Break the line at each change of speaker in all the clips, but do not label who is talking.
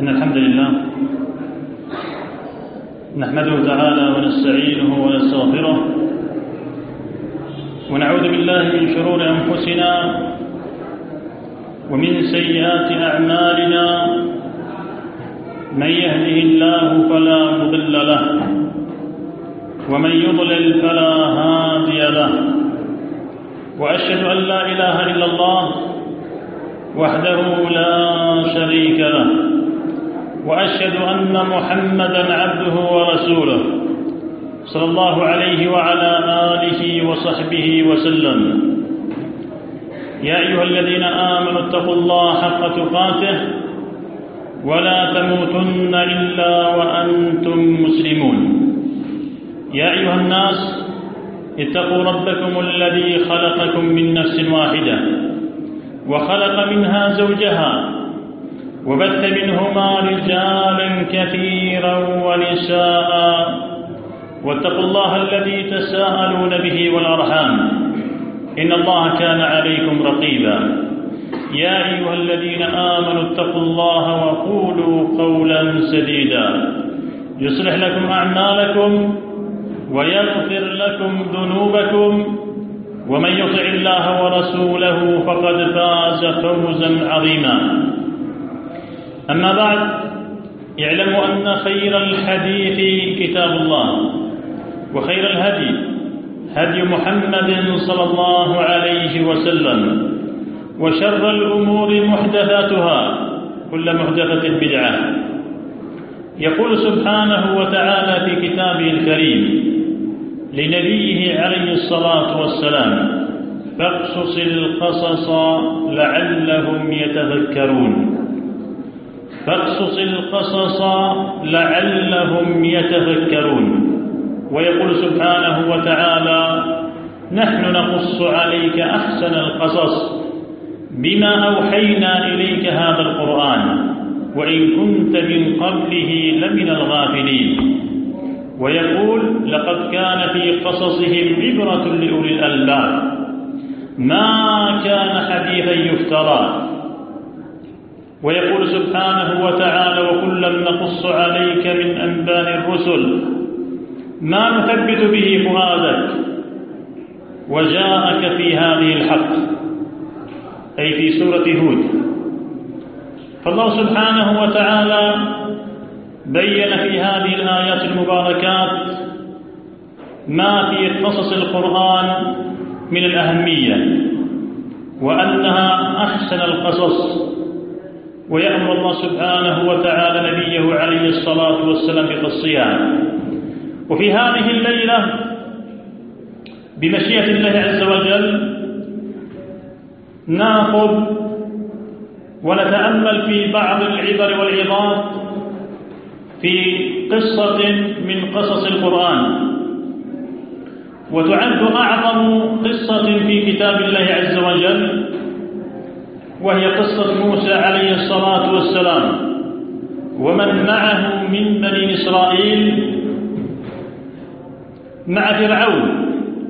إن الحمد لله نحمده تعالى ونستعينه ونستغفره ونعوذ بالله من شرور أنفسنا ومن سيئات أعمالنا. من يهده الله فلا مضل له ومن يضلل فلا هادي له، وأشهد أن لا إله إلا الله وحده لا شريك له، وأشهد أن محمدًا عبده ورسوله صلى الله عليه وعلى آله وصحبه وسلم. يا أيها الذين آمنوا اتقوا الله حق تقاته ولا تموتن إلا وأنتم مسلمون. يا أيها الناس اتقوا ربكم الذي خلقكم من نفس واحدة وخلق منها زوجها وبث منهما رجالا كثيرا ونساء، واتقوا الله الذي تساءلون به والأرحام إن الله كان عليكم رقيبا. يا أيها الذين آمنوا اتقوا الله وقولوا قولا سديدا يصلح لكم أعمالكم ويغفر لكم ذنوبكم، ومن يطع الله ورسوله فقد فاز فوزا عظيما. أما بعد، اعلموا أن خير الحديث كتاب الله، وخير الهدي هدي محمد صلى الله عليه وسلم، وشر الأمور محدثاتها كل محدثة بدعة. يقول سبحانه وتعالى في كتابه الكريم لنبيه عليه الصلاة والسلام: فاقصص القصص لعلهم يتذكرون. فاقصص القصص لعلهم يتذكرون. ويقول سبحانه وتعالى: نحن نقص عليك أحسن القصص بما أوحينا إليك هذا القرآن وإن كنت من قبله لمن الغافلين. ويقول: لقد كان في قصصهم عبرة لأولي الألباب ما كان حديثا يفترى. ويقول سبحانه وتعالى: وكلا نقص عليك من أنباء الرسل ما نثبت به فؤادك وجاءك في هذه الحق، أي في سورة هود. فالله سبحانه وتعالى بين في هذه الآيات المباركات ما في قصص القرآن من الأهمية، وأنها أحسن القصص. ويأمر الله سبحانه وتعالى نبيه عليه الصلاة والسلام بقصها. وفي هذه الليلة بمشيئة الله عز وجل نأخذ ونتأمل في بعض العبر والعظات في قصة من قصص القرآن، وتعد أعظم قصة في كتاب الله عز وجل، وهي قصة موسى عليه الصلاة والسلام ومن معه من بني إسرائيل مع فرعون.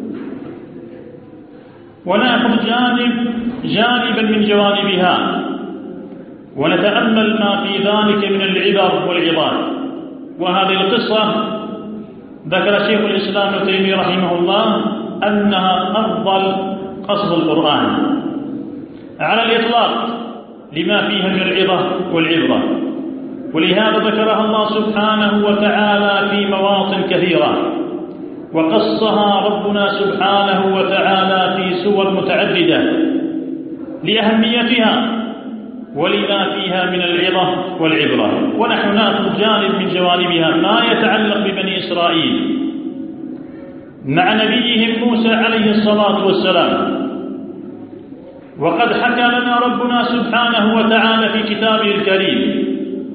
ونأخذ جانبا من جوانبها ونتأمل ما في ذلك من العبر والعظات. وهذه القصة ذكر شيخ الإسلام ابن تيمية رحمه الله أنها أفضل قصص القرآن على الإطلاق لما فيها من العظة والعبرة، ولهذا ذكرها الله سبحانه وتعالى في مواطن كثيرة، وقصها ربنا سبحانه وتعالى في سور متعددة لأهميتها ولما فيها من العظة والعبرة. ونحن نأخذ جانب من جوانبها ما يتعلق ببني إسرائيل مع نبيهم موسى عليه الصلاة والسلام. وقد حكى لنا ربنا سبحانه وتعالى في كتابه الكريم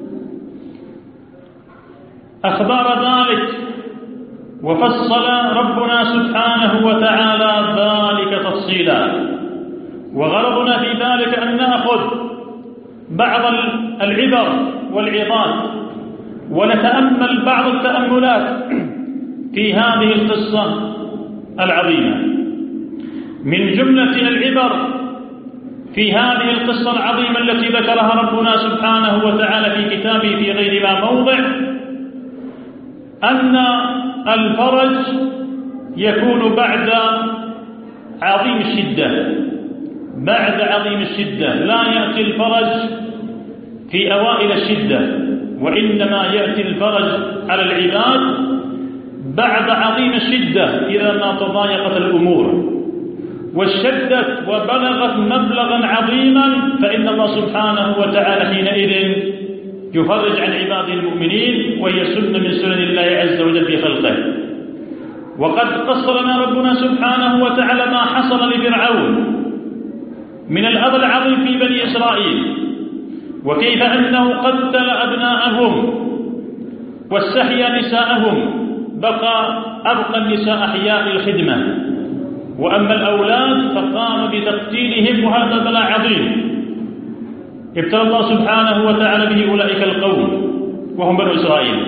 أخبار ذلك، وفصل ربنا سبحانه وتعالى ذلك تفصيلا. وغرضنا في ذلك أن نأخذ بعض العبر والعظات ونتأمل بعض التأملات في هذه القصة العظيمة. من جملة العبر في هذه القصة العظيمة التي ذكرها ربنا سبحانه وتعالى في كتابه في غير ما موضع أن الفرج يكون بعد عظيم الشدة، بعد عظيم الشدة، لا يأتي الفرج في أوائل الشدة، وإنما يأتي الفرج على العباد بعد عظيم الشدة إذا ما تضايقت الأمور واشتدت وبلغت مبلغا عظيما، فإن الله سبحانه وتعالى حينئذ يفرج عن عباده المؤمنين، وهي سنة من سنن الله عز وجل في خلقه. وقد قص لنا ربنا سبحانه وتعالى ما حصل لفرعون من الأذى العظيم في بني إسرائيل، وكيف أنه قتل أبناءهم واستحيا نساءهم، أبقى النساء أحياء الخدمة، وأما الأولاد فقام بتقتيلهم، وهذا بلاء عظيم ابتلى الله سبحانه وتعالى به أولئك القوم وهم بنو إسرائيل،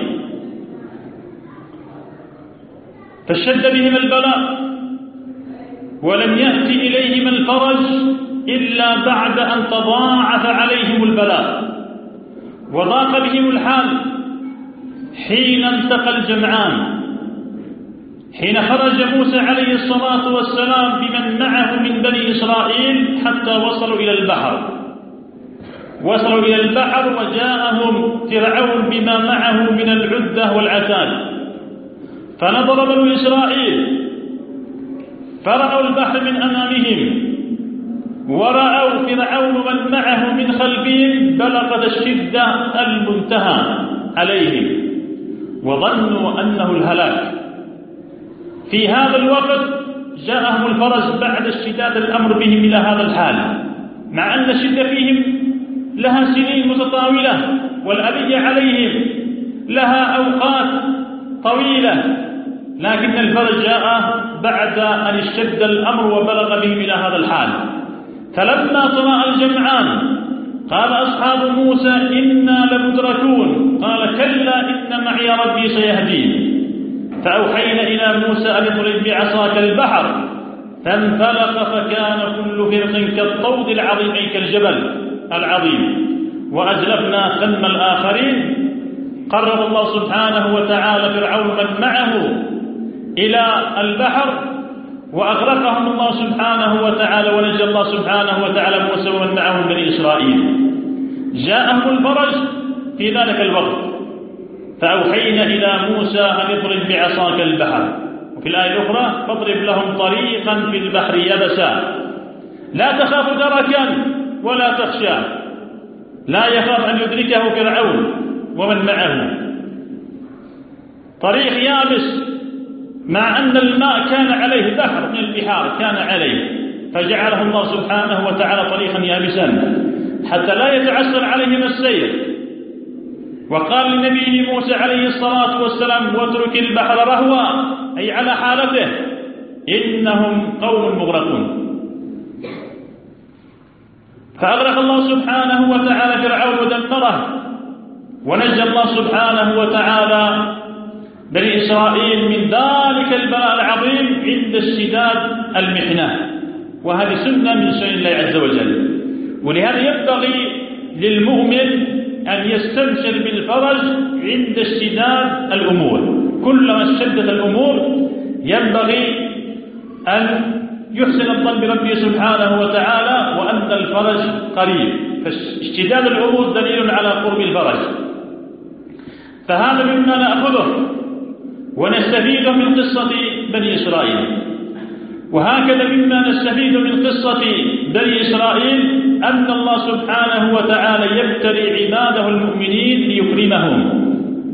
فاشتد بهم البلاء ولم يأتي إليهم الفرج إلا بعد أن تضاعف عليهم البلاء وضاق بهم الحال حين التقى الجمعان، حين خرج موسى عليه الصلاة والسلام بمن معه من بني إسرائيل حتى وصلوا إلى البحر، وجاءهم فرعون بما معه من العدة والعتاد، فنظر بنو إسرائيل فرأوا البحر من أمامهم ورأوا فرعون من معه من خلفهم، بلغت الشدة المنتهى عليهم وظنوا أنه الهلاك. في هذا الوقت جاءهم الفرج بعد اشتداد الأمر بهم إلى هذا الحال، مع أن الشدة فيهم لها سنين متطاولة والأذية عليهم لها أوقات طويلة، لكن الفرج جاء بعد أن اشتد الأمر وبلغ بهم إلى هذا الحال. فلما طلع الجمعان قال أصحاب موسى إنا لمدركون، قال كلا إن معي ربي سيهدين، فأوحينا إلى موسى أن اضرب بعصاك البحر فانفلق فكان كل فرق كالطود العظيم أي كالجبل العظيم، وأزلفنا ثم الآخرين. قرب الله سبحانه وتعالى فرعون من معه إلى البحر وأغرقهم الله سبحانه وتعالى، ونجى الله سبحانه وتعالى موسى ومن معه بني إسرائيل. جاءهم الفرج في ذلك الوقت، فأوحينا إلى موسى أن اضرب بعصاك البحر، وفي الآية الأخرى فاضرب لهم طريقا في البحر يبسا لا تخاف دركا ولا تخشى، لا يخاف أن يدركه فرعون ومن معه، طريق يابس مع أن الماء كان عليه، بحر من البحار كان عليه، فجعله الله سبحانه وتعالى طريقا يابسا حتى لا يتعسر عليهم السير. وقال لنبيه موسى عليه الصلاة والسلام واترك البحر رهوا أي على حالته إنهم قوم مغرقون. فأغرق الله سبحانه وتعالى فرعون ودمره، ونجى الله سبحانه وتعالى بني إسرائيل من ذلك البلاء العظيم عند اشتداد المحنة، وهذه سنة من سنن الله عز وجل. ولهذا ينبغي للمؤمن أن يستبشر بالفرج عند اشتداد الأمور، كلما اشتدت الأمور ينبغي أن يحسن الظن بربه سبحانه وتعالى وأن الفرج قريب، فاشتداد الأمور دليل على قرب الفرج. فهذا مما نأخذه ونستفيد من قصة بني إسرائيل. وهكذا مما نستفيد من قصة بني إسرائيل أن الله سبحانه وتعالى يبتلي عباده المؤمنين ليكرمهم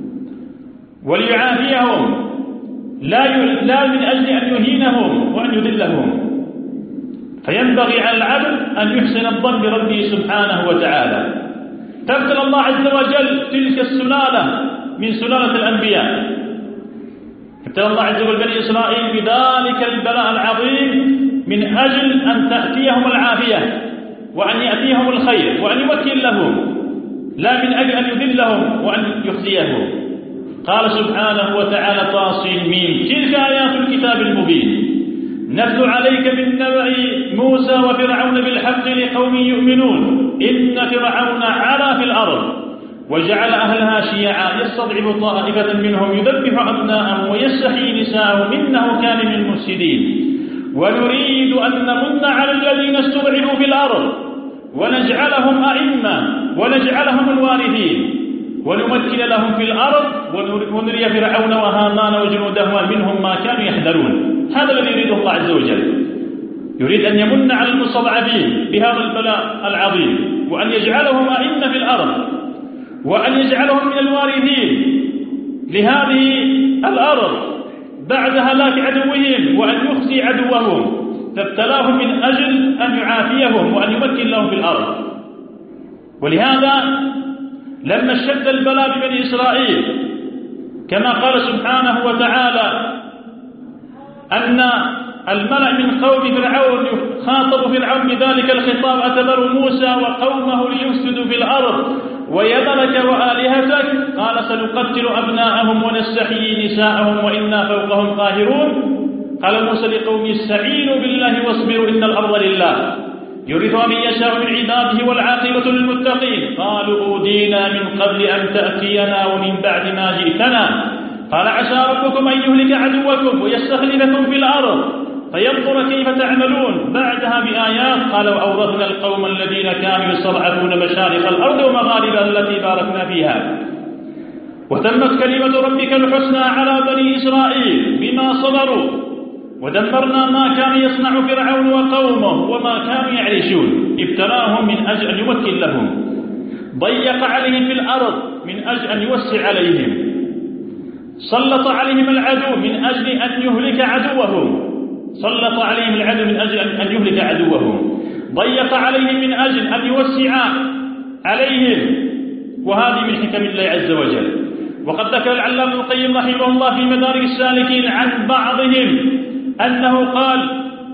وليعافيهم، لا من أجل أن يهينهم وأن يذلهم. فينبغي على العبد أن يحسن الظن بربه سبحانه وتعالى. تبتلى الله عز وجل تلك السلالة من سلالة الأنبياء، ابتلى الله عز وجل بني إسرائيل بذلك البلاء العظيم من أجل أن تأتيهم العافية وأن يأتيهم الخير وأن يمكن لهم، لا من أجل أن يذلهم وأن يخزيهم. قال سبحانه وتعالى طاسين ميم تلك آيات الكتاب المبين نتلو عليك من نبأ موسى وفرعون بالحق لقوم يؤمنون إن فرعون علا في الأرض وجعل أهلها شيعا يستضعف طائفة منهم يذبح أبناءهم ويستحيي نساءهم إنه كان من المفسدين ونريد أن نمن على الذين استضعفوا في الأرض ونجعلهم أئمة ونجعلهم الوارثين ونمكن لهم في الأرض ونري فرعون وهامان وجنودهما منهم ما كانوا يحذرون. هذا الذي يريده الله عز وجل، يريد أن يمن على المستضعفين بهذا البلاء العظيم وأن يجعلهم أئمة في الأرض وأن يجعلهم من الوارثين لهذه الأرض بعد هلاك عدوهم وأن يخزي عدوهم، فابتلاهم من أجل أن يعافيهم وأن يمكن لهم في الأرض. ولهذا لما اشتد البلاء ببني إسرائيل كما قال سبحانه وتعالى أن الملأ من قوم فرعون خاطبوا فرعون بذلك الخطاب أتذر موسى وقومه ليفسدوا في الأرض ويذرك وآلهتك قال سنقتل أبناءهم ونستحيي نساءهم وإنا فوقهم قاهرون. قال موسى لقومه استعينوا بالله واصبروا إن الأرض لله يورثها من يشاء من عباده والعاقبة للمتقين. قالوا أوذينا من قبل أن تأتينا ومن بعد ما جئتنا قال عسى ربكم أن يهلك عدوكم ويستخلفكم في الأرض فينظر كيف تعملون. بعدها بآيات قال وأورثنا القوم الذين كانوا يستضعفون مشارق الأرض ومغاربها التي باركنا فيها وتمت كلمة ربك الحسنى على بني إسرائيل بما صبروا ودمرنا ما كان يصنع فرعون وقومه وما كانوا يعيشون. ابتلاهم من أجل أن يمكن لهم، ضيق عليهم في الأرض من أجل أن يوسع عليهم، سلط عليهم العدو من أجل أن يهلك عدوهم، سلط عليهم العدو من أجل أن يهلك عدوهم، ضيق عليهم من أجل أن يوسع عليهم، وهذه من حكم الله عز وجل. وقد ذكر العلامة ابن القيم رحمه الله في مدارج السالكين عن بعضهم أنه قال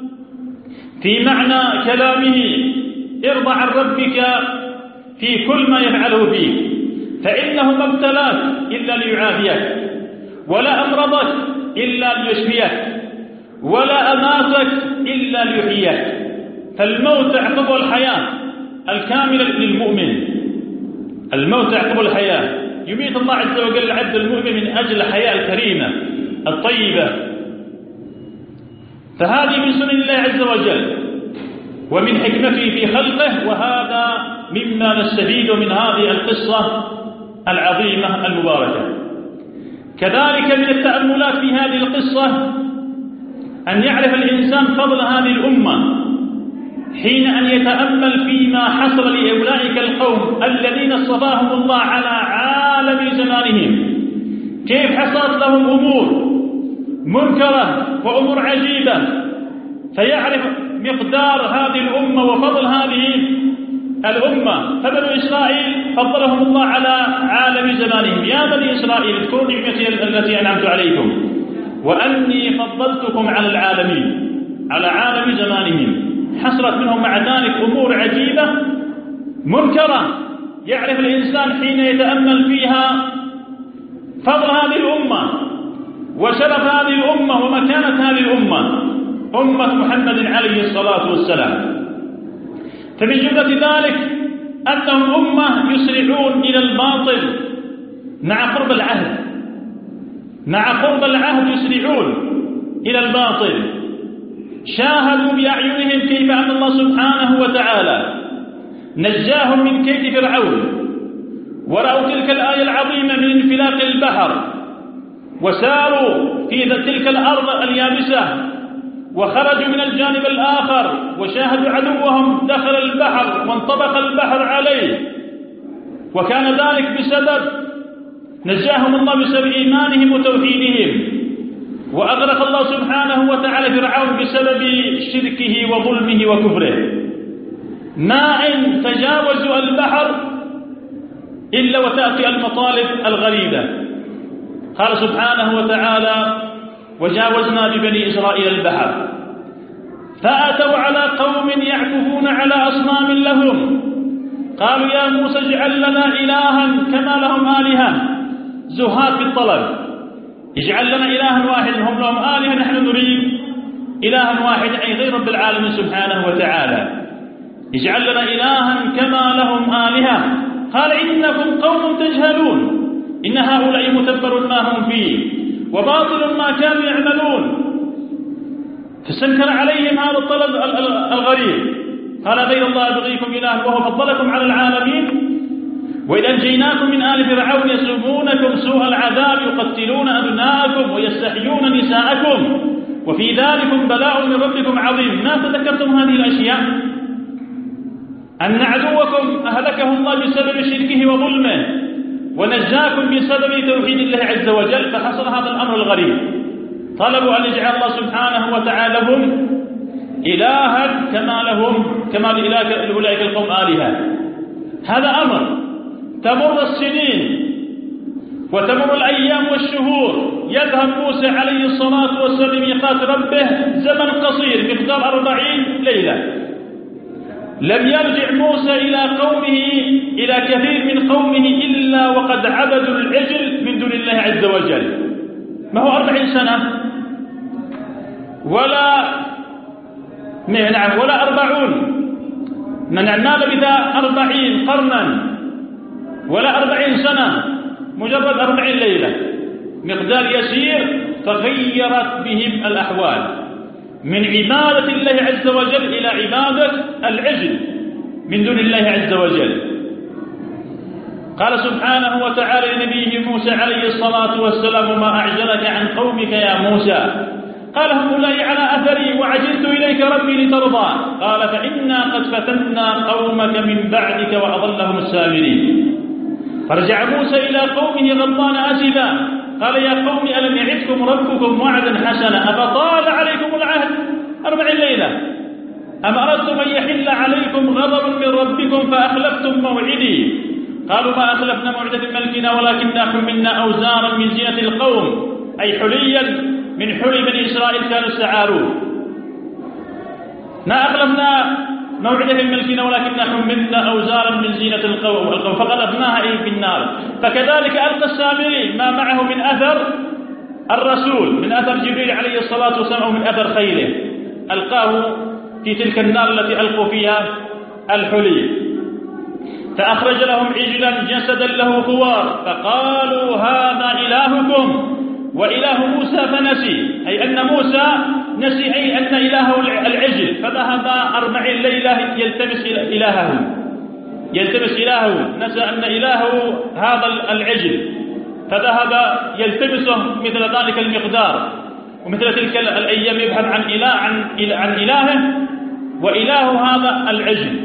في معنى كلامه ارضى عن ربك في كل ما يفعله فيك فإنه ما ابتلاك إلا ليعافيك ولا أمرضك إلا ليشفيك ولا أماتك إلا ليحييك. فالموت عقب الحياة الكاملة للمؤمن، الموت عقب الحياة يميت الله عز وجل عبد المؤمن من أجل الحياة الكريمة الطيبة. فهذه من سنن الله عز وجل ومن حكمته في خلقه، وهذا مما نستفيد من هذه القصة العظيمة المباركة. كذلك من التأملات في هذه القصة أن يعرف الإنسان فضل هذه الأمة حين أن يتأمل فيما حصل لأولئك القوم الذين اصطفاهم الله على عالم زمانهم، كيف حصلت لهم أمور منكرة وأمور عجيبة، فيعرف مقدار هذه الأمة وفضل هذه الأمة. فبنو إسرائيل فضلهم الله على عالم زمانهم. يا بني إسرائيل اذكروا نعمتي التي أنعمت عليكم وأني فضلتكم على العالمين، على عالم زمانهم. حصلت منهم مع ذلك أمور عجيبة منكرة، يعرف الإنسان حين يتأمل فيها فضل هذه الأمة وشرف هذه الأمة ومكانة هذه الأمة، أمة محمد عليه الصلاة والسلام. فمن جملة ذلك أنهم أمة يسرعون إلى الباطل مع قرب العهد، مع قرب العهد يسرعون إلى الباطل. شاهدوا بأعينهم كيف أن الله سبحانه وتعالى نجاهم من كيد فرعون، ورأوا تلك الآية العظيمة من انفلاق البحر، وساروا في تلك الأرض اليابسة وخرجوا من الجانب الآخر وشاهدوا عدوهم دخل البحر وانطبق البحر عليه، وكان ذلك بسبب نجاهم الله بسبب إيمانهم وتوحيدهم. وأغرق الله سبحانه وتعالى فرعون بسبب شركه وظلمه وكفره. ما إن تجاوزوا البحر إلا وتأتي المطالب الغريبة. قال سبحانه وتعالى وجاوزنا ببني إسرائيل البحر فأتوا على قوم يعكفون على أصنام لهم قالوا يا موسى اجعل لنا إلها كما لهم آلهة. زهاد في الطلب، اجعل لنا إلها واحد هم لهم آلهة نحن نريد إلها واحدا أي غير رب العالمين سبحانه وتعالى. اجعل لنا إلها كما لهم آلهة. قال إنكم قوم تجهلون إن هؤلاء متبر ما هم فيه وباطل ما كانوا يعملون. فاستنكر عليهم هذا الطلب الغريب. قال غير الله أبغيكم إله وهو فضلكم على العالمين. وإذ أنجيناكم من آل فرعون يسومونكم سوء العذاب يقتلون أبناءكم ويستحيون نساءكم وفي ذلكم بلاء من ربكم عظيم. ما تذكرتم هذه الأشياء؟ أن عدوكم أهلكه الله بسبب شركه وظلمه ونجاكم بسبب توحيد الله عز وجل. فحصل هذا الأمر الغريب. طلبوا أن يجعل الله سبحانه وتعالى لهم إلها كما لأولئك القوم آلهة. هذا أمر. تمر السنين وتمر الأيام والشهور. يذهب موسى عليه الصلاة والسلام لميقات ربه زمن قصير مقدار 40 ليلة. لم يرجع موسى إلى كثير من قومه إلا وقد عبدوا العجل من دون الله عز وجل. ما هو 40 سنة ولا 40 من لبث 40 قرنا ولا 40 سنة، مجرد 40 ليلة مقدار يسير تغيرت بهم الأحوال من عبادة الله عز وجل إلى عبادة العجل من دون الله عز وجل. قال سبحانه وتعالى لنبيه موسى عليه الصلاة والسلام ما أعجلك عن قومك يا موسى؟ قال هؤلاء على أثري وعجلت إليك ربي لترضى. قال فإنا قد فتنا قومك من بعدك وأضلهم السامرين. فرجع موسى إلى قومه غضبان آسفا قال يا قوم ألم يعدكم ربكم وعدا حسنا أفطال عليكم العهد 40 ليلة أم أردتم أن يحل عليكم غضب من ربكم فأخلفتم موعدي؟ قالوا ما أخلفنا موعدة ملكنا ولكننا حملنا أوزارا من زينة القوم أي حليا من حلي بني إسرائيل كانوا استعاروه. ما أخلفنا موعدة ملكنا ولكننا حملنا أوزارا من زينة القوم فقذفناها في النار. فكذلك ألقى السامري ما معه من أثر الرسول من أثر جبريل عليه الصلاة والسلام أو من أثر خيله ألقاه في تلك النار التي ألقوا فيها الحلي. فأخرج لهم عجلا جسدا له خوار فقالوا هذا إلهكم وإله موسى فنسي أي أن موسى نسي أي أن إلهه العجل فذهب 40 ليلة يلتمس إلهه نسى أن إلهه هذا العجل فذهب يلتمسه مثل ذلك المقدار ومثل تلك الأيام يبحث عن إلهه وإله هذا العجل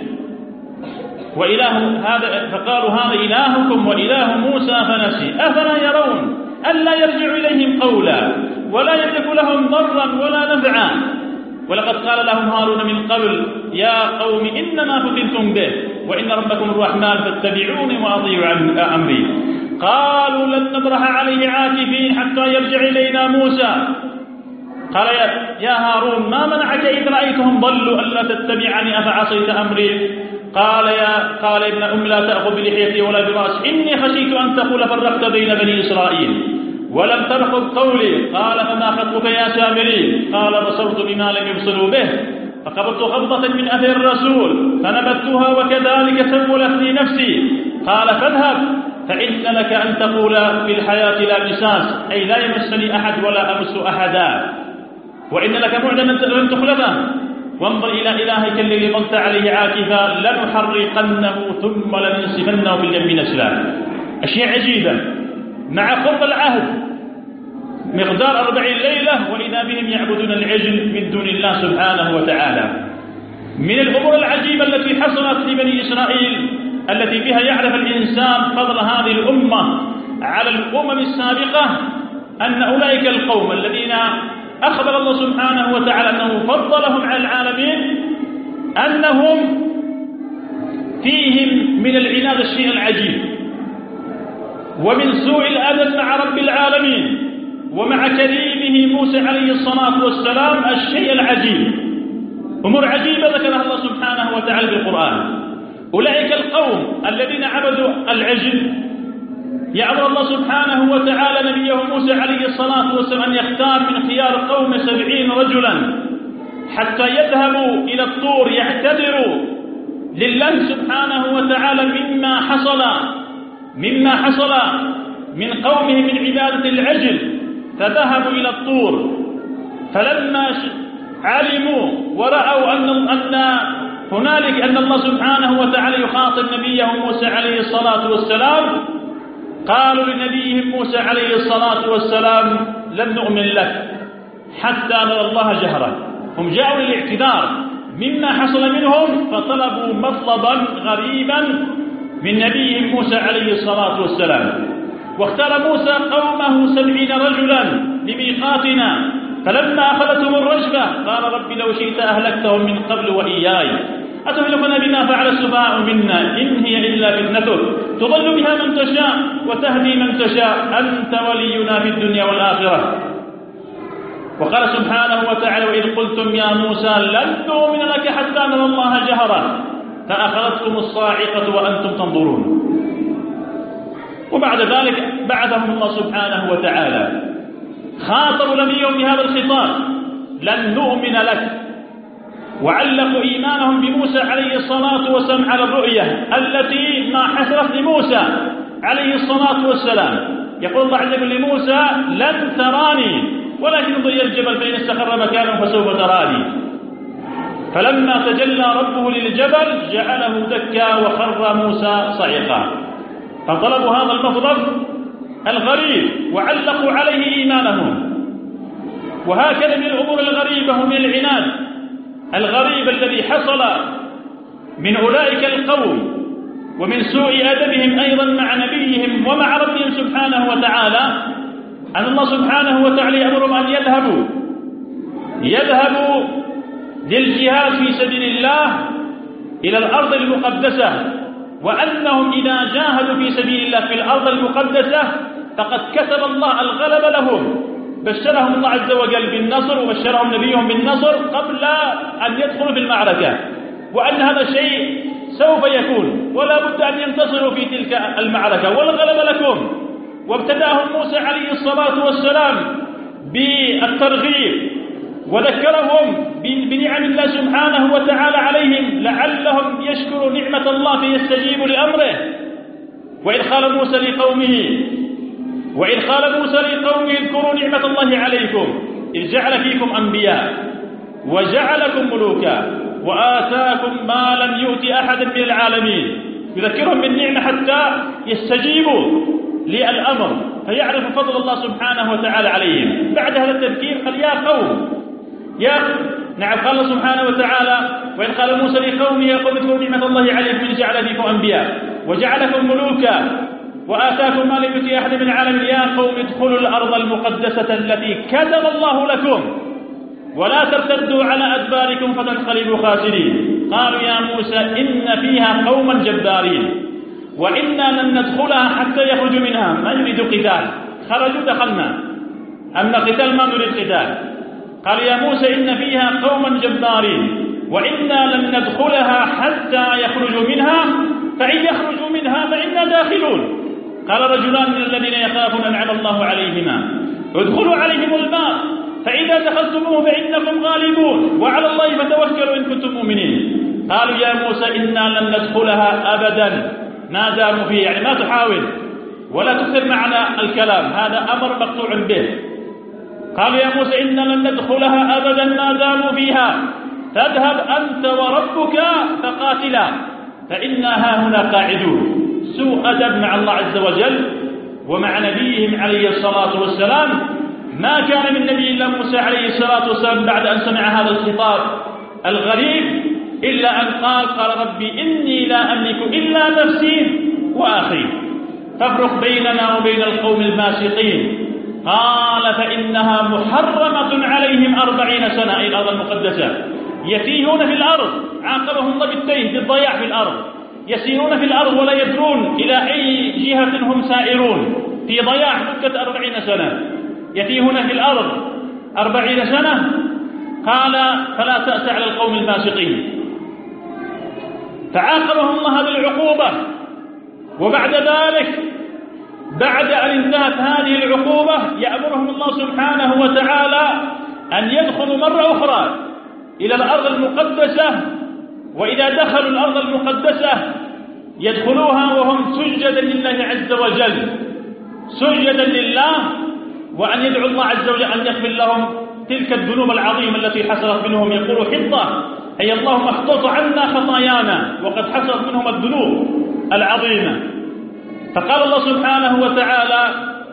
وإله هذا. فقالوا هذا إلهكم وإله موسى فنسي أفلا يرون ألا يرجع إليهم قولا ولا يملك لهم ضرا ولا نفعا. ولقد قال لهم هارون من قبل يا قوم إنما فتنتم به وإن ربكم الرحمن فاتبعوني وأطيعوا أمري. قالوا لن نبرح عليه عاكفين حتى يرجع إلينا موسى. قال يا هارون ما منعك إذ رأيتهم ضلوا ألا تتبعني أفعصيت أمري؟ قال ابن أم لا تأخذ بلحيتي ولا برأسي إني خشيت أن تقول فرقت بين بني إسرائيل ولم ترفض قولي. قال فما خطبك يا سامري؟ قال بصرت بما لم يبصروا به فقبضت قبضة من أثر الرسول فنبذتها وكذلك سولت لي نفسي. قال فاذهب فإن لك أن تقول في الحياة لا مساس أي لا يمسني أحد ولا أمس أحدا وإن لك موعدا لن تخلفه وانظر إلى إلهك الذي ظلت عليه عاكفا لنحرقنه ثم لننسفنه في اليم نسفا. أشياء عجيبة مع قرب العهد مقدار 40 ليلة وإذا بهم يعبدون العجل من دون الله سبحانه وتعالى. من الأمور العجيبة التي حصلت لبني إسرائيل التي بها يعرف الإنسان فضل هذه الأمة على الأمم السابقة أن أولئك القوم الذين أخبر الله سبحانه وتعالى أنه فضلهم على العالمين أنهم فيهم من العناد الشيء العجيب ومن سوء الأدب مع رب العالمين ومع كريمه موسى عليه الصلاة والسلام الشيء العجيب. أمور عجيبة ذكرها الله سبحانه وتعالى في القرآن. أولئك القوم الذين عبدوا العجل يأمر الله سبحانه وتعالى نبيه موسى عليه الصلاة والسلام أن يختار من خيار قوم 70 رجلا حتى يذهبوا إلى الطور يعتذروا لله سبحانه وتعالى مما حصل من قومه من عبادة العجل، فذهبوا إلى الطور. فلما علموا ورأوا أن هنالك أن الله سبحانه وتعالى يخاطب نبيه موسى عليه الصلاة والسلام، قالوا لنبيهم موسى عليه الصلاة والسلام: لن نؤمن لك حتى نرى الله جهرا. هم جاءوا للاعتذار مما حصل منهم، فطلبوا مطلبا غريبا من نبيهم موسى عليه الصلاة والسلام. واختار موسى قومه 70 رجلا لميقاتنا، فلما أخذتهم الرجفة قال: رب لو شئت أهلكتهم من قبل وإياي، أتهلكنا بما فعل السفهاء منا، إن هي إلا فتنتك تضل بها من تشاء وتهدي من تشاء، أنت ولينا في الدنيا والآخرة. وقال سبحانه وتعالى: وإذ قلتم يا موسى لن نؤمن لك حتى نرى الله جهرا فأخذتكم الصاعقة وأنتم تنظرون. وبعد ذلك بعثهم الله سبحانه وتعالى، خاطبوا نبيهم بهذا الخطاب: لن نؤمن لك. وعلقوا إيمانهم بموسى عليه الصلاة والسلام على الرؤية التي ما حصلت لموسى عليه الصلاة والسلام. يقول الله عز وجل لموسى: لن تراني ولكن انظر إلى الجبل فإن استقر مكانه فسوف تراني. فلما تجلى ربه للجبل جعله دكا وخر موسى صعقا. فطلبوا هذا المطلب الغريب وعلقوا عليه إيمانهم. وهكذا من الأمور الغريبة ومن العناد الغريب الذي حصل من أولئك القوم ومن سوء أدبهم أيضا مع نبيهم ومع ربهم سبحانه وتعالى، أن الله سبحانه وتعالى يأمرهم أن يذهبوا للجهاد في سبيل الله إلى الأرض المقدسة، وأنهم إذا جاهدوا في سبيل الله في الأرض المقدسة فقد كتب الله الغلب لهم. بشرهم الله عز وجل بالنصر، وبشرهم نبيهم بالنصر قبل أن يدخلوا في المعركة، وأن هذا الشيء سوف يكون ولا بد أن ينتصروا في تلك المعركة والغلب لكم. وابتدأهم موسى عليه الصلاة والسلام بالترغيب وذكرهم بنعم الله سبحانه وتعالى عليهم لعلهم يشكروا نعمة الله فيستجيبوا لأمره. وإذ قال موسى لقومه اذكروا نعمة الله عليكم إذ جعل فيكم أنبياء وجعلكم ملوكا وآتاكم ما لم يؤت أحد من العالمين. يذكرهم بالنعمة حتى يستجيبوا للأمر فيعرفوا فضل الله سبحانه وتعالى عليهم. بعد هذا التذكير قال: يا قوم نعم، قال الله سبحانه وتعالى: وإذ قال موسى لقومه يا قوم اذكروا نعمة الله عليكم إذ جعل فيكم أنبياء وجعلكم ملوكا وآتاكم ما لم يؤت أحد من العالمين يا قوم ادخلوا الأرض المقدسة التي كتب الله لكم ولا ترتدوا على أدباركم فتنقلبوا خاسرين. قالوا يا موسى إن فيها قوما جبارين وإنا لن ندخلها حتى يخرجوا منها. ما يريد قتال، خرجوا دخلنا، أما قتال ما نريد قتال. قال يا موسى إن فيها قوما جبارين وإنا لن ندخلها حتى يخرجوا منها فإن يخرجوا منها فإنا داخلون. قال رجلان من الذين يخافون أنعم الله عليهما ادخلوا عليهم الباب فإذا دخلتموه فإنكم غالبون وعلى الله فتوكلوا إن كنتم مؤمنين. قالوا يا موسى إنا لن ندخلها أبدا ما داموا فيه، يعني ما تحاول ولا تكثر معنا الكلام، هذا أمر مقطوع به. قالوا يا موسى إنا لن ندخلها أبدا ما داموا فيها فاذهب أنت وربك فقاتلا فإنا هاهنا قاعدون. سوء أدب مع الله عز وجل ومع نبيهم عليه الصلاة والسلام. ما كان من نبي إلا موسى عليه الصلاة والسلام بعد أن سمع هذا الخطاب الغريب إلا أن قال ربي إني لا أملك إلا نفسي وأخي فافرق بيننا وبين القوم الفاسقين. قال فإنها محرمة عليهم 40 سنة، أي الأرض المقدسة، يتيهون في الأرض، عاقبهم الله بالتيه بالضياع في الأرض، يسيرون في الأرض ولا يدرون إلى أي جهة هم سائرون، في ضياع مدة 40 سنة، يتيهون في الأرض 40 سنة. قال فلا تأس على القوم الفاسقين. فعاقبهم الله هذه العقوبة. وبعد ذلك بعد أن انتهت هذه العقوبة يأمرهم الله سبحانه وتعالى أن يدخلوا مرة أخرى إلى الأرض المقدسة، وإذا دخلوا الأرض المقدسة يدخلوها وهم سجدا لله عز وجل، سجدا لله، وأن يدعو الله عز وجل أن يغفر لهم تلك الذنوب العظيمة التي حصلت منهم. يقول حطة أي اللهم احطط عنا خطايانا، وقد حصلت منهم الذنوب العظيمة. فقال الله سبحانه وتعالى: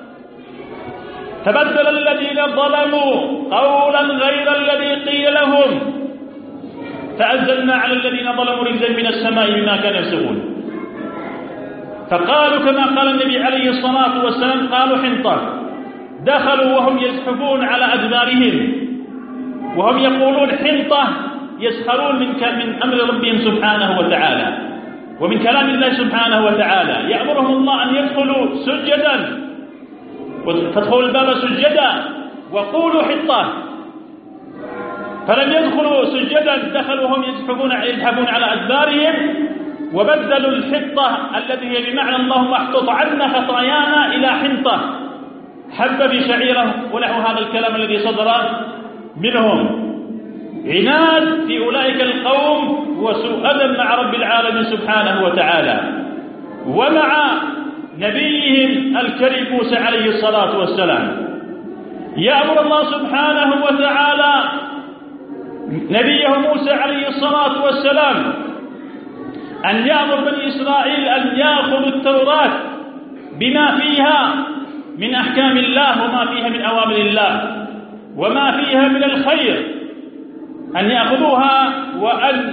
فبدل الذين ظلموا قولا غير الذي قيل لهم فأنزلنا على الذين ظلموا رجزا من السماء بما كانوا يفسقون. فقالوا كما قال النبي عليه الصلاة والسلام، قالوا حنطة، دخلوا وهم يزحفون على أدبارهم وهم يقولون حنطة، يسخرون من أمر ربهم سبحانه وتعالى ومن كلام الله سبحانه وتعالى. يأمرهم الله أن يدخلوا سجدا، فادخلوا الباب سجدا وقولوا حطة، فلم يدخلوا سجدا، دخلوا وهم يزحفون على أدبارهم، وبدلوا الحطة التي هي بمعنى اللهم احطط عنا خطايانا إلى حنطة، حب بشعيرة ونحو هذا الكلام الذي صدر منهم. عناد في أولئك القوم وسوء أدب مع رب العالمين سبحانه وتعالى ومع نبيهم الكريم موسى عليه الصلاة والسلام. يأمر الله سبحانه وتعالى نبيه موسى عليه الصلاة والسلام أن يأمر بني إسرائيل أن يأخذوا التوراة بما فيها من أحكام الله وما فيها من أوامر الله وما فيها من الخير، أن يأخذوها وأن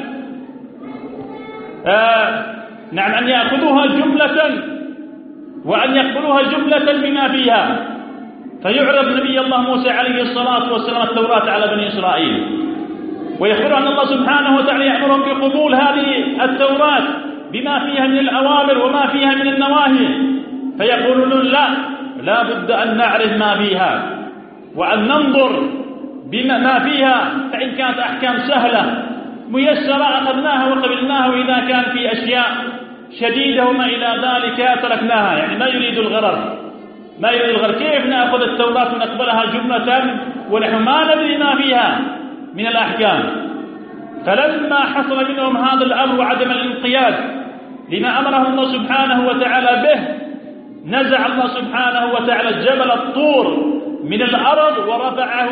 أن يأخذوها جملة وأن يقبلوها جملة بما فيها. فيعرض نبي الله موسى عليه الصلاة والسلام التوراة على بني إسرائيل، ويخبر أن الله سبحانه وتعالى يأمرهم بقبول هذه التوراة بما فيها من الأوامر وما فيها من النواهي، فيقولون لا بد أن نعرف ما فيها وأن ننظر بما فيها، فإن كانت أحكام سهلة ميسرة أخذناها وقبلناها، وإذا كان في أشياء شديدة وما إلى ذلك تركناها. يعني ما يريد الغرر، كيف نأخذ التوراة ونقبلها جملة ونحن ما ندري ما فيها من الأحكام؟ فلما حصل منهم هذا الأمر وعدم الانقياد لما أمره الله سبحانه وتعالى به، نزع الله سبحانه وتعالى جبل الطور من الأرض ورفعه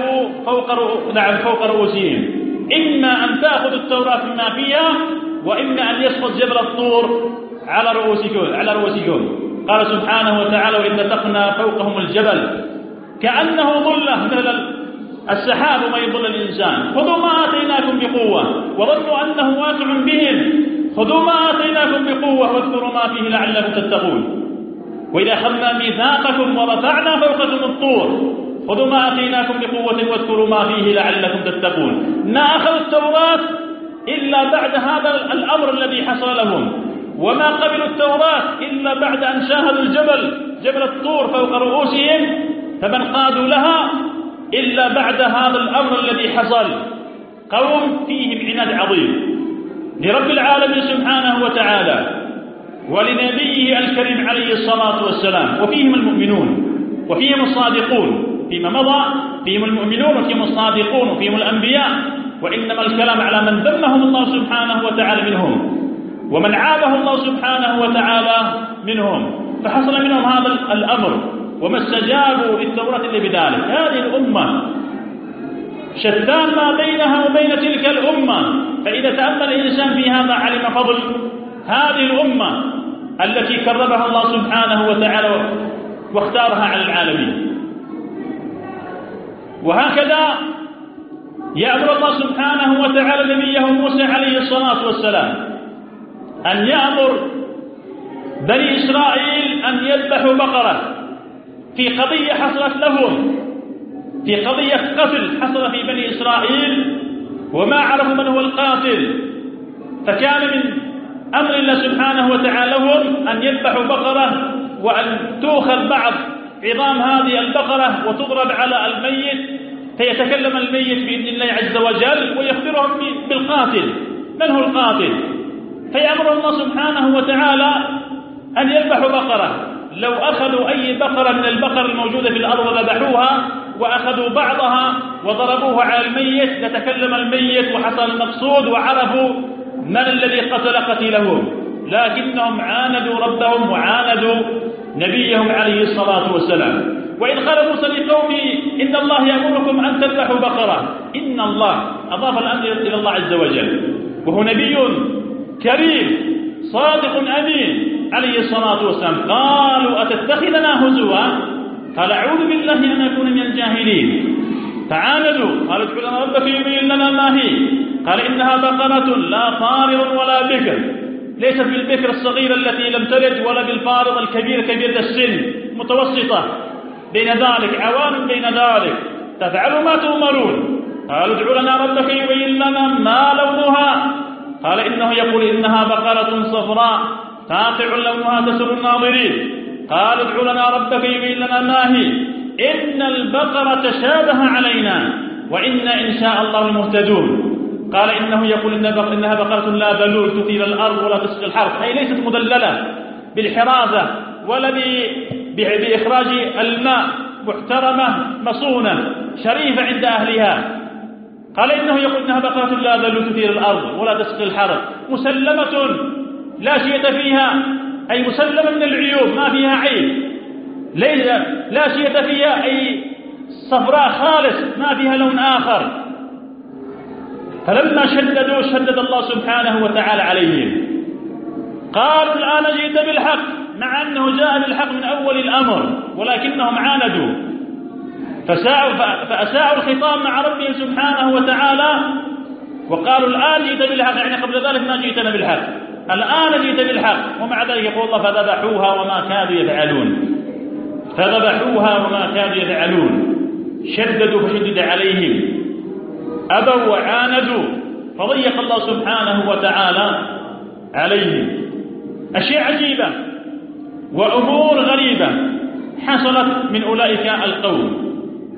فوق رؤوسهم، إما أن تأخذ التوراة مما فيها وإما أن يسقط جبل الطور على رؤوسكم. قال سبحانه وتعالى: وإذ نتقنا فوقهم الجبل كأنه ظلة مثل السحاب وما يضل الإنسان، خذوا ما آتيناكم بقوة، وظنوا أنه واقع بهم، خذوا ما آتيناكم بقوة واذكروا ما فيه لعلكم تتقون. وإذا أخذنا ميثاقكم ورفعنا فوقكم الطور خذوا ما آتيناكم بقوة واذكروا ما فيه لعلكم تتقون. ما أخذوا التوراة إلا بعد هذا الأمر الذي حصل لهم، وما قبلوا التوراة إلا بعد أن شاهدوا جبل الطور فوق رؤوسهم، فمن قادوا لها إلا بعد هذا الأمر الذي حصل. قوم فيهم عناد عظيم لرب العالمين سبحانه وتعالى ولنبيه الكريم عليه الصلاة والسلام، وفيهم المؤمنون وفيهم الصادقون، فيما مضى فيهم المؤمنون وفيهم الصادقون وفيهم الأنبياء، وإنما الكلام على من ذمهم الله سبحانه وتعالى منهم ومن عابه الله سبحانه وتعالى منهم. فحصل منهم هذا الأمر وما استجابوا للتوراة إلا بذلك. هذه الأمة شتان ما بينها وبين تلك الأمة، فإذا تأمل الإنسان في هذا علم فضل هذه الأمة التي كرمها الله سبحانه وتعالى واختارها على العالمين. وهكذا يأمر الله سبحانه وتعالى نبيه موسى عليه الصلاة والسلام أن يأمر بني إسرائيل أن يذبحوا بقرة في قضية حصلت لهم، في قضية قتل حصل في بني إسرائيل وما عرفوا من هو القاتل، فكان من أمر الله سبحانه وتعالى لهم أن يذبحوا بقرة وأن تؤخذ بعض عظام هذه البقرة وتضرب على الميت فيتكلم الميت بإذن الله عز وجل ويخبرهم بالقاتل من هو القاتل. فيأمر الله سبحانه وتعالى أن يذبحوا بقرة. لو أخذوا أي بقرة من البقر الموجودة في الأرض وذبحوها وأخذوا بعضها وضربوه على الميت لتكلم الميت وحصل المقصود وعرفوا من الذي قتل قتيلهم، لكنهم عاندوا ربهم وعاندوا نبيهم عليه الصلاة والسلام. وإن قال موسى لقومه إن الله يأمركم أن تذبحوا بقرة، إن الله أضاف الأمر إلى الله عز وجل، وهو نبي كريم صادق أمين عليه الصلاة والسلام. قالوا أتتخذنا هزوا؟ قال أعوذ بالله أن أكون من الجاهلين. فعاندوا، قالوا ادع لنا ربك يبين لنا ما هي. قال إنها بقرة لا فارض ولا بكر، ليست بالبكر الصغيرة التي لم تلد ولا بالفارض الكبير كبيرة السن، متوسطة بين ذلك، عوان بين ذلك، تفعل ما تؤمرون. قالوا ادع لنا ربك يبين لنا ما لونها. قال إنه يقول إنها بقرة صفراء فاقع لونها تسر الناظرين. قالوا ادع لنا ربك يبين لنا ما هي، إن البقرة تشابه علينا وإنا إن شاء الله المهتدون. قال إنه يقول إنها بقرة لا ذلول تثير الأرض ولا تسقي الحرث، أي ليست مدللة بالحرازة ولا بإخراج الماء، محترمة مصونة شريفة عند أهلها. قال إنه يقول إنها بقرة لا ذلول تثير الأرض ولا تسقي الحرث، مسلمة لا شيء فيها، أي مسلمة من العيوب ما فيها عيب، لا شيء فيها، أي صفراء خالص ما فيها لون آخر. فلما شددوا شدد الله سبحانه وتعالى عليهم. قالوا الآن جئت بالحق، مع أنه جاء بالحق من أول الأمر، ولكنهم عاندوا فأساءوا الخطاب مع ربهم سبحانه وتعالى، وقالوا الآن جئت بالحق، يعني قبل ذلك ما جئتنا بالحق، الآن جئت بالحق. ومع ذلك يقول الله فذبحوها وما كادوا يفعلون، فذبحوها وما كادوا يفعلون. شددوا فشدد عليهم، أبوا وعاندوا فضيق الله سبحانه وتعالى عليهم. أشياء عجيبة وأمور غريبة حصلت من أولئك القوم.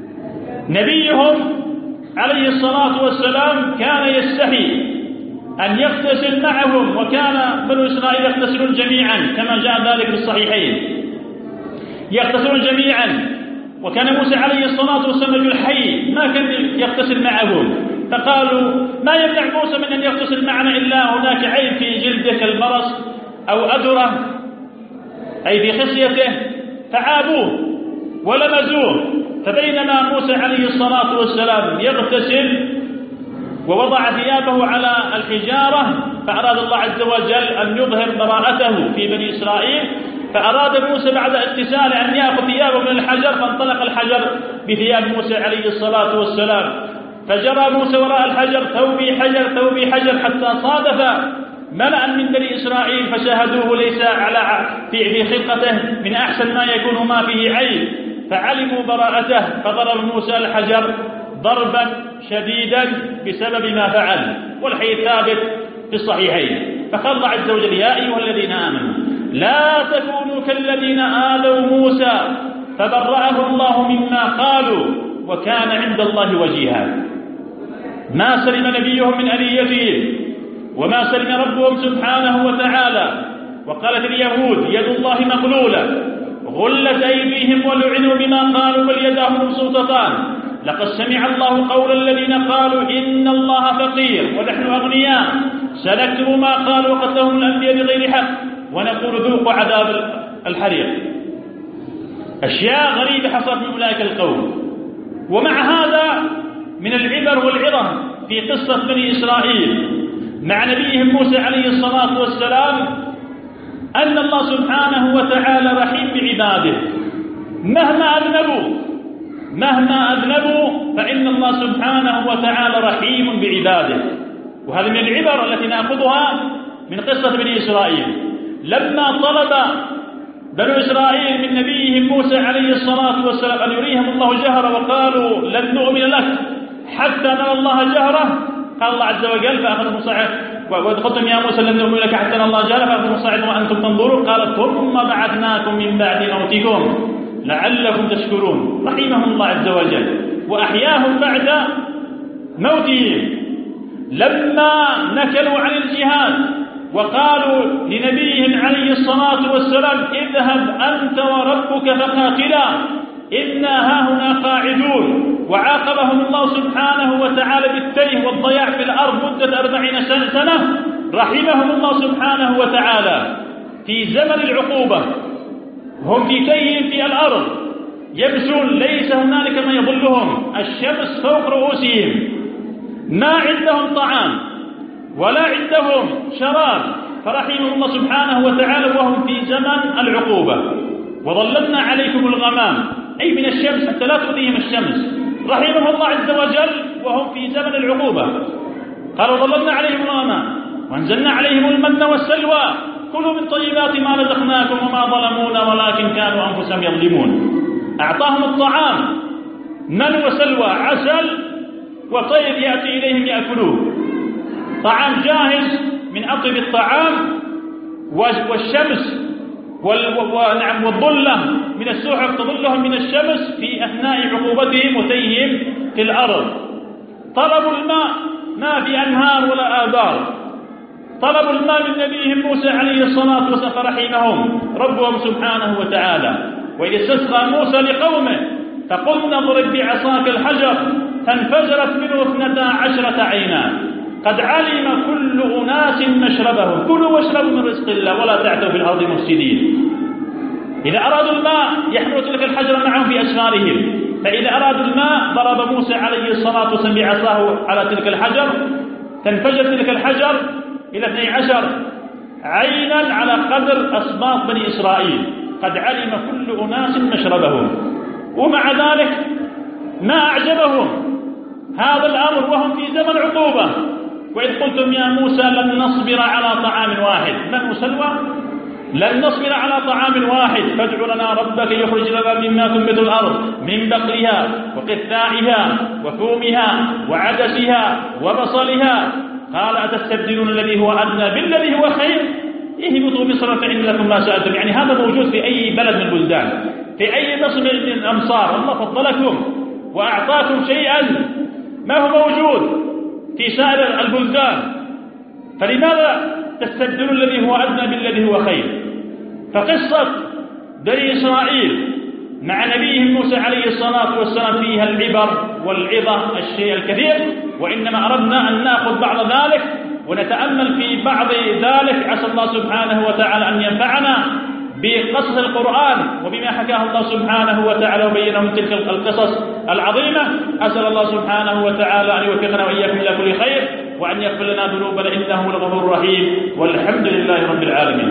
نبيهم عليه الصلاة والسلام كان يستحي أن يغتسل معهم، وكان بنو إسرائيل يغتسلون جميعا كما جاء ذلك في الصحيحين، يغتسلون جميعا. وكان موسى عليه الصلاة والسلام رجل حي ما كان يغتسل معهم، فقالوا ما يمنع موسى من أن يغتسل معنا إلا هناك عيب في جلده كالبرص أو أدرة أي في خصيته، فعابوه ولمزوه. فبينما موسى عليه الصلاة والسلام يغتسل ووضع ثيابه على الحجارة، فأراد الله عز وجل أن يظهر براءته في بني إسرائيل، فأراد موسى بعد اغتساله أن يأخذ ثيابه من الحجر، فانطلق الحجر بثياب موسى عليه الصلاة والسلام، فجرى موسى وراء الحجر ثوبي حجر ثوبي حجر، حتى صادف ملأ من بني إسرائيل فشاهدوه ليس في خلقته من أحسن ما يكون ما فيه عيب، فعلموا براءته، فضرب موسى الحجر ضربا شديدا بسبب ما فعل، والحديث ثابت في الصحيحين. فقال الله عز وجل يا أيها الذين آمنوا لا تكونوا كالذين آذوا موسى فبرأه الله مما قالوا وكان عند الله وجيها. ما سلم نبيهم من أذيتهم وما سلم ربهم سبحانه وتعالى. وقالت اليهود يد الله مغلولة غلت أيديهم ولعنوا بما قالوا بل يداه مبسوطتان لقد سمع الله قول الذين قالوا إن الله فقير ونحن أغنياء سنكتب ما قالوا وقتلهم الأنبياء بغير حق ونقول ذوقوا عذاب الحريق. أشياء غريبة حصلت من أولئك القوم. ومع هذا من العبر والعظة في قصة بني إسرائيل مع نبيهم موسى عليه الصلاة والسلام أن الله سبحانه وتعالى رحيم بعباده مهما أذنبوا فإن الله سبحانه وتعالى رحيم بعباده. وهذا من العبر التي نأخذها من قصة بني إسرائيل. لما طلب بنو إسرائيل من نبيهم موسى عليه الصلاة والسلام أن يريهم الله جهرة وقالوا لن نؤمن لك حتى نرى الله جهرة، قال الله عز وجل فأخذهم صاعقة وإذ قلتم يا موسى لن نؤمن لك حتى نرى الله جهرة فأخذهم صاعقة وأنتم تنظرون قال ثم بعثناكم من بعد موتكم لعلكم تشكرون. رحمهم الله عز وجل وأحياهم بعد موتهم. لما نكلوا عن الجهاد وقالوا لنبيهم عليه الصلاة والسلام اذهب أنت وربك فقاتلا إنا هاهنا قاعدون، وعاقبهم الله سبحانه وتعالى بالتيه والضياع في الأرض مدة 40 سنة، رحمهم الله سبحانه وتعالى في زمن العقوبة. هم في تيه في الأرض يمشون، ليس هنالك ما يظلهم، الشمس فوق رؤوسهم، ما عندهم طعام ولا عندهم شراب، فرحمهم الله سبحانه وتعالى وهم في زمن العقوبة. وظللنا عليكم الغمام، أي من الشمس حتى لا تؤذيهم الشمس، رحمهم الله عز وجل وهم في زمن العقوبة. قال وظللنا عليهم الغمام وأنزلنا عليهم المن والسلوى كلوا من طيبات ما رزقناكم وما ظلمونا ولكن كانوا أنفسهم يظلمون. أعطاهم الطعام من وسلوى، عسل وطير يأتي إليهم يأكلوه، طعام جاهز من أطيب الطعام، والشمس والظلة من السحب تظلهم من الشمس في أثناء عقوبتهم وتيهم في الأرض. طلبوا الماء، ما في أنهار ولا آبار، طلبوا الماء من نبيهم موسى عليه الصلاة والسلام فرحمهم ربهم سبحانه وتعالى. وإذ استسقى موسى لقومه فقلنا اضرب بعصاك الحجر فانفجرت منه 12 عينا قد علم كل أناس مشربهم كلوا واشربوا من رزق الله ولا تعثوا في الأرض مفسدين. إذا أرادوا الماء يحملوا تلك الحجر معهم في أسفارهم، فإذا أرادوا الماء ضرب موسى عليه الصلاة والسلام بعصاه على تلك الحجر، تنفجر تلك الحجر إلى 12 عينا على قدر أسباط بني إسرائيل، قد علم كل أناس مشربهم. ومع ذلك ما أعجبهم هذا الأمر وهم في زمن عقوبة. وإذ قلتم يا موسى لن نصبر على طعام واحد، من وسلوى، لن نصبر على طعام واحد فادع لنا ربك يخرج لنا مما تنبت الأرض من بقلها وقثائها وثومها وعدسها وبصلها قال أتستبدلون الذي هو أدنى بالذي هو خير اهبطوا مصر فإن لكم ما سألتم. يعني هذا موجود في أي بلد من البلدان، في أي نصب من الأمصار، الله فضلكم وأعطاكم شيئا ما هو موجود في سائر البلدان، فلماذا تستبدلون الذي هو أدنى بالذي هو خير؟ فقصة بني إسرائيل مع نبيهم موسى عليه الصلاة والسلام فيها العبر والعظة الشيء الكثير، وإنما أردنا أن نأخذ بعض ذلك ونتأمل في بعض ذلك. عسى الله سبحانه وتعالى أن ينفعنا بقصص القرآن وبما حكاه الله سبحانه وتعالى وبينه من تلك القصص العظيمة. أسأل الله سبحانه وتعالى أن يوفقنا وإياكم إلى كل خير وأن يغفر لنا ذنوبنا إنه هو الغفور الرحيم، والحمد لله رب العالمين.